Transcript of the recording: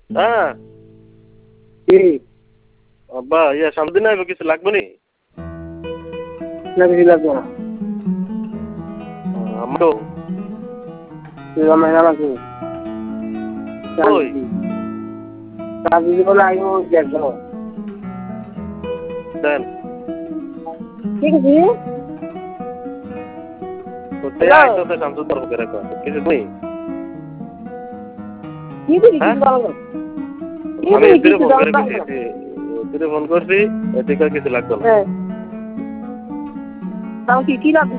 হ্যাঁ কি আব্বা ইয়া সামনে না কিছু লাগবে নি না কিছু লাগবে না আমারও তুই আমার আমাকে ওই কাজী বলে আইব দেখো দেন ঠিক আছে তো আইতো তো শামসুদ তরফ করে রাখো কিছু নেই কি দিবি কিছু ভালো না আমি ফোন করছি এদিকে কিছু লাগবে না হ্যাঁ তাও কি লাগবে